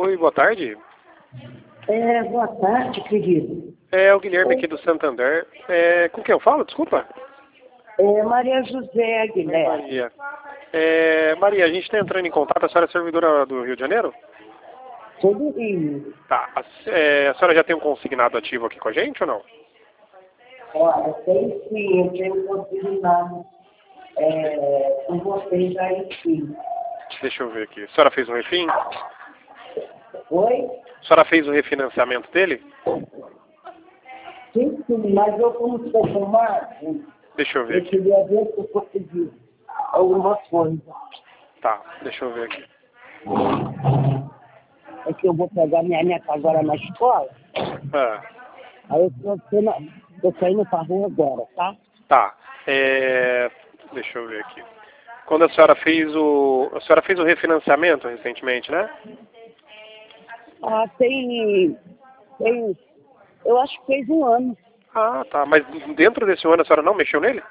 Oi, boa tarde. Boa tarde, querido. É o Guilherme aqui do Santander. Com quem eu falo? Desculpa. Maria José Guilherme. Maria. Maria, a gente está entrando em contato. A senhora é servidora do Rio de Janeiro? Sou do Rio. Tá. A senhora já tem um consignado ativo aqui com a gente ou não? Olha, tem sim, eu tenho consignado com vocês aí sim. Deixa eu ver aqui. A senhora fez um refin? Oi? A senhora fez o refinanciamento dele? Sim, sim, mas eu como sou formado, Deixa eu ver eu aqui. queria ver se eu consegui alguma coisa. Tá, deixa eu ver aqui. É que eu vou pegar minha neta agora na escola, Ah, aí eu tô saindo pra rua agora, tá? tá. Deixa eu ver aqui. Quando a senhora fez o refinanciamento recentemente, né? Ah, tem, eu acho que fez um ano. Ah, tá. Mas dentro desse ano a senhora não mexeu nele?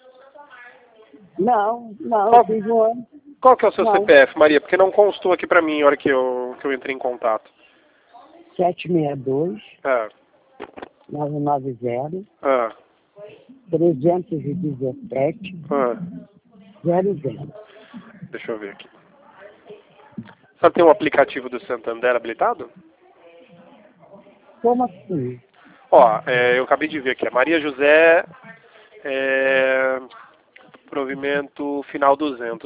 Não, Qual, fez um ano. qual que é o seu Não, CPF, Maria? Porque não constou aqui pra mim na hora que eu entrei em contato. 762 Ah, 990 ah, 317 ah. 00. Deixa eu ver aqui. A senhora tem um aplicativo do Santander habilitado? Como assim? Ó, eu acabei de ver aqui. A Maria José, provimento final 200.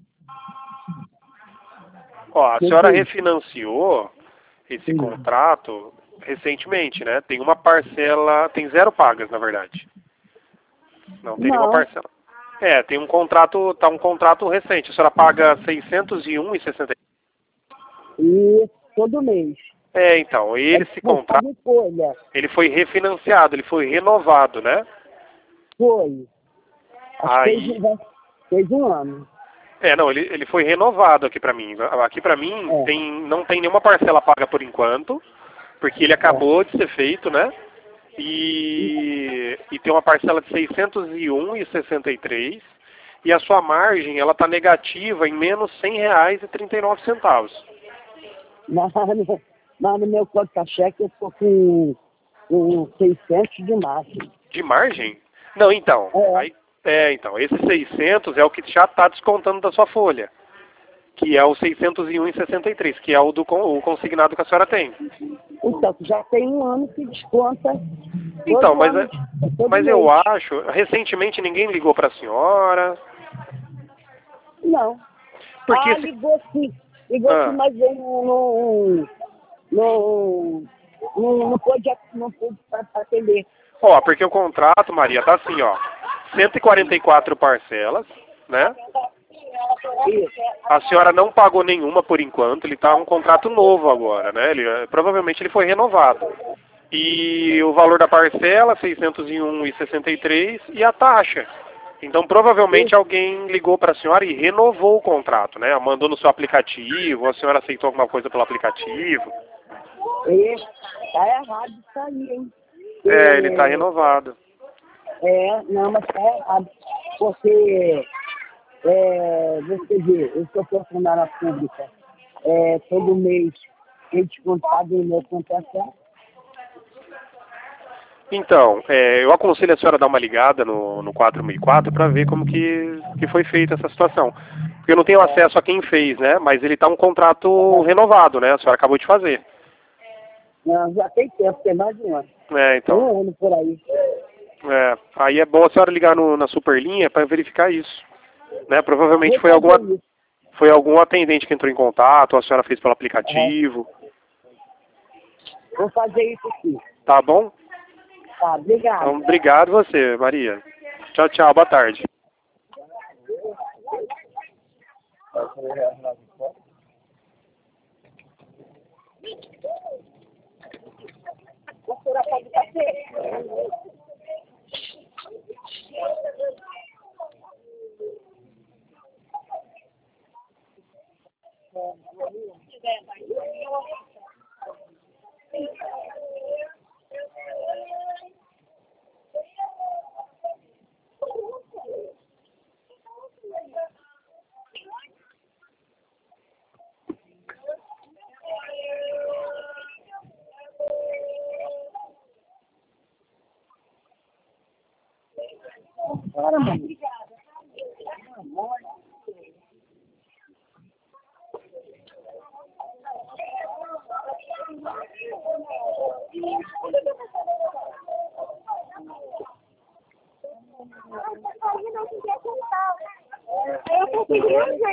Ó, a senhora refinanciou esse Sim. contrato recentemente, né? Tem uma parcela, tem 0 pagas, na verdade. Não tem nenhuma Não, parcela. Tem um contrato, tá um contrato recente. A senhora paga 601,60. e todo mês. Então, É esse por contrato, fazer folha. ele foi refinanciado, ele foi renovado, né? Foi. Acho que Aí, fez um ano. não, ele foi renovado aqui pra mim. Aqui pra mim É, não tem nenhuma parcela paga por enquanto, porque ele acabou de ser feito, né? E tem uma parcela de 601,63 e a sua margem ela está negativa em menos R$ 100,39. Mas no meu conta-cheque eu tô com 600 de máximo. De margem? Não, então. Então, esse 600 é o que já está descontando da sua folha, que é o 601,63, que é o o consignado que a senhora tem. Então, já tem um ano que desconta Então, todo ano, todo mas eu mês. acho, recentemente ninguém ligou para a senhora, Não. porque Ligou sim. Ligou sim, ah, mas eu não pôde atender. porque o contrato, Maria, tá assim, ó, 144 parcelas, né? Isso. A senhora não pagou nenhuma por enquanto, ele tá um contrato novo agora, né? Provavelmente ele foi renovado. E o valor da parcela, 601,63 e a taxa. Então, provavelmente alguém ligou para a senhora e renovou o contrato, né? Mandou no seu aplicativo, a senhora aceitou alguma coisa pelo aplicativo. Tá errado isso aí, hein? Ele está renovado. Não, mas tá errado. Porque, você vê, eu sou funcionária pública. Todo mês tem descontado no meu conta-cheque. Então, eu aconselho a senhora a dar uma ligada no 464 para ver como que foi feita essa situação. Porque eu não tenho acesso a quem fez, né? Mas ele está um contrato renovado, né? A senhora acabou de fazer. Não, já tem tempo, tem mais de um ano. Então. Um ano por aí. Aí é bom a senhora ligar na Superlinha para verificar isso. Né? Provavelmente Vou fazer isso. foi algum atendente que entrou em contato, ou a senhora fez pelo aplicativo. Vou fazer isso sim. Tá bom? Tá, obrigado. Então, obrigado você, Maria. Tchau, tchau, boa tarde. agora, mano. Eu